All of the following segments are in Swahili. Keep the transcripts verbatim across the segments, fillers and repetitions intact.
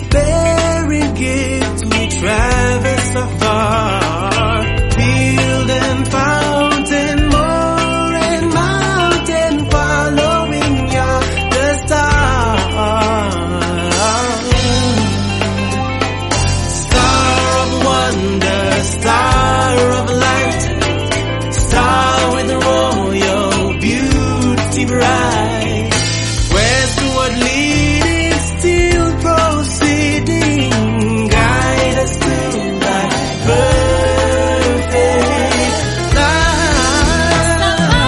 bearing gifts we traverse afar, building fountain, more and mountain, following ya, the star. Star of wonder, star of light, star with royal beauty bright, westward leading, still proceeding, guide us to thy perfect light.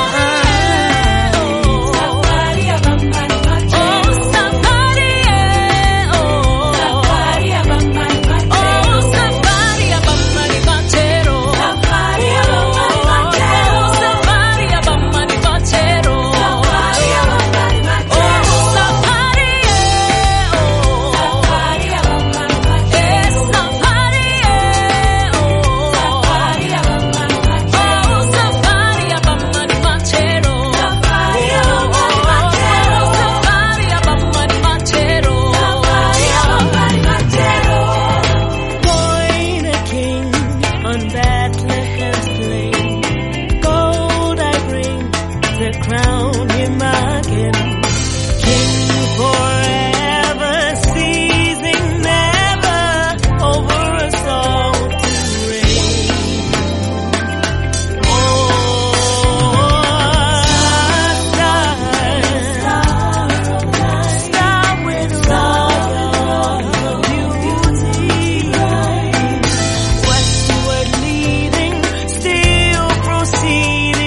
Crown him again, King forever, ceasing never, over us all to reign. Oh, star, star with royal beauty, westward leading, still proceeding.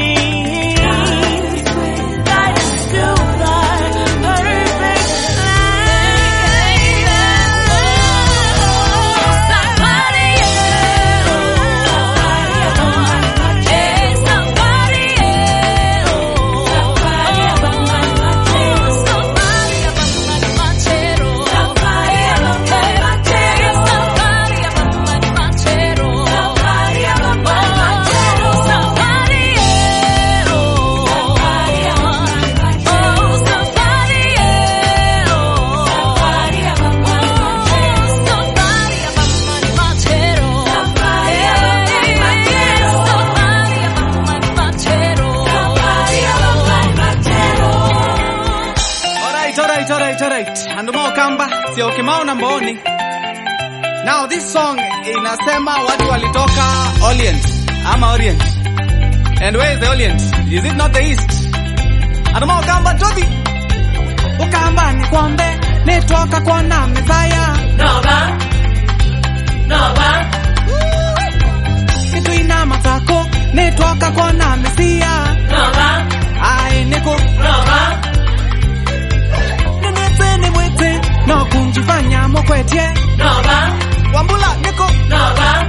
Alright, alright, alright. And more kamba, sio kimao na mboni. Now this song inasema watu walitoka Orient ama Orient. And where is the Orient? Is it not the East? And more kamba Jodi. Ukamba ni kwambe netoka kwa na Messiah. Nova, Nova. Kitu ina matako netoka kwa na Messiah. Nova, ai niko Nova. No kunjifanya mokwetie Nova, Wambula niko Nova.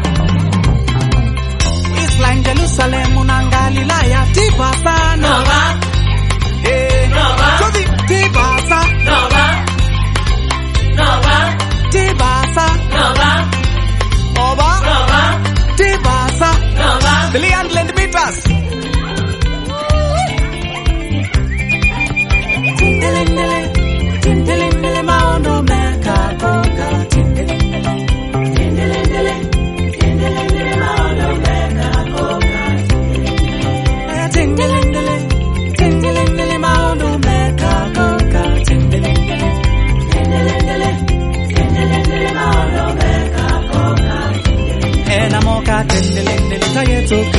Islam Jerusalem unangalilaya tibasa Nova, eh Nova. Jodi tibasa Nova, Nova. tibasa Nova, Oba Nova. tibasa Nova. three hundred meters. Tindelendele tindelendele maondo meka koka tindelendele tindelendele tindelendele maondo meka koka tindelendele tindelendele maondo meka koka tindelendele tindelendele tindelendele maondo meka koka ena moka tindelendele tayeto